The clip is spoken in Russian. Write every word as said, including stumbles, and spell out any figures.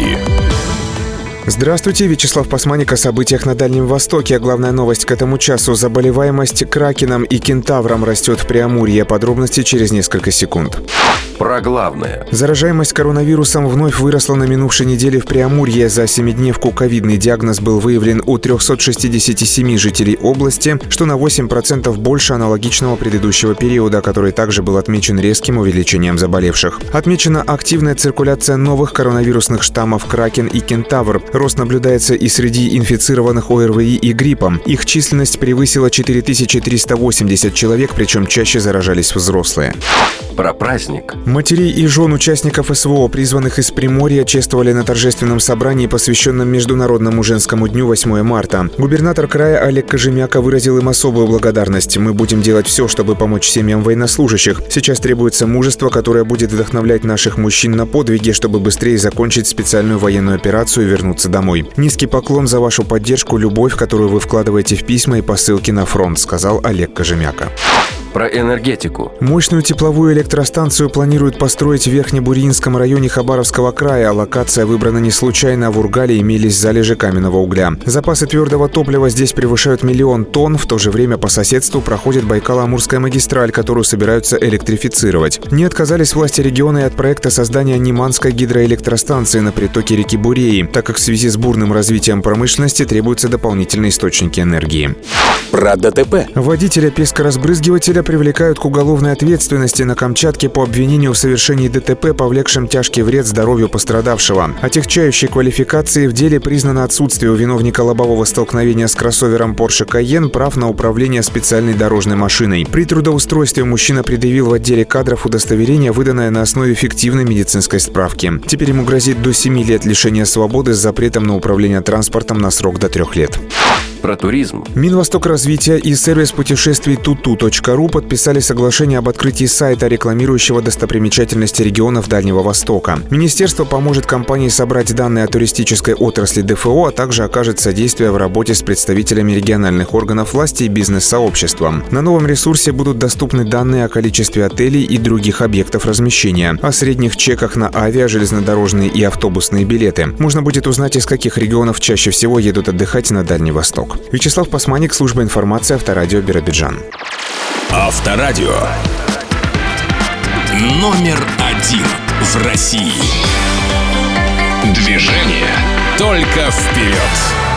новости. Здравствуйте, Вячеслав Пасманик о событиях на Дальнем Востоке. Главная новость к этому часу. Заболеваемость кракеном и кентавром растет в Преамурье. Подробности через несколько секунд. Про главное. Заражаемость коронавирусом вновь выросла на минувшей неделе в Преамурье. За семидневку ковидный диагноз был выявлен у трёхсот шестидесяти семи жителей области, что на восемь процентов больше аналогичного предыдущего периода, который также был отмечен резким увеличением заболевших. Отмечена активная циркуляция новых коронавирусных штаммов кракен и кентавр. Рост наблюдается и среди инфицированных ОРВИ и гриппом. Их численность превысила четыре тысячи триста восемьдесят человек, причем чаще заражались взрослые. Про праздник. Матерей и жен участников СВО, призванных из Приморья, чествовали на торжественном собрании, посвященном Международному женскому дню восьмое марта. Губернатор края Олег Кожемяка выразил им особую благодарность. «Мы будем делать все, чтобы помочь семьям военнослужащих. Сейчас требуется мужество, которое будет вдохновлять наших мужчин на подвиги, чтобы быстрее закончить специальную военную операцию и вернуться домой. Низкий поклон за вашу поддержку, любовь, которую вы вкладываете в письма и посылки на фронт», — сказал Олег Кожемяка. Про энергетику. Мощную тепловую электростанцию планируют построить в Верхнебурьинском районе Хабаровского края. Локация выбрана не случайно. В Ургале имелись залежи каменного угля. Запасы твердого топлива здесь превышают миллион тонн. В то же время по соседству проходит Байкало-Амурская магистраль, которую собираются электрифицировать. Не отказались власти региона и от проекта создания Неманской гидроэлектростанции на притоке реки Буреи, так как в связи с бурным развитием промышленности требуются дополнительные источники энергии. Про ДТП. Водителя пескоразбрызгивателя привлекают к уголовной ответственности на Камчатке по обвинению в совершении ДТП, повлекшем тяжкий вред здоровью пострадавшего. Отягчающей квалификации в деле признано отсутствие у виновника лобового столкновения с кроссовером Porsche Cayenne прав на управление специальной дорожной машиной. При трудоустройстве мужчина предъявил в отделе кадров удостоверение, выданное на основе фиктивной медицинской справки. Теперь ему грозит до семи лет лишения свободы с запретом на управление транспортом на срок до трех лет. Про туризм. Минвостокразвития и сервис путешествий туту точка ру подписали соглашение об открытии сайта, рекламирующего достопримечательности регионов Дальнего Востока. Министерство поможет компании собрать данные о туристической отрасли ДФО, а также окажет содействие в работе с представителями региональных органов власти и бизнес-сообществом. На новом ресурсе будут доступны данные о количестве отелей и других объектов размещения, о средних чеках на авиа, железнодорожные и автобусные билеты. Можно будет узнать, из каких регионов чаще всего едут отдыхать на Дальний Восток. Вячеслав Пасманик, служба информации, Авторадио, Биробиджан. Авторадио. Номер один в России. Движение только вперед.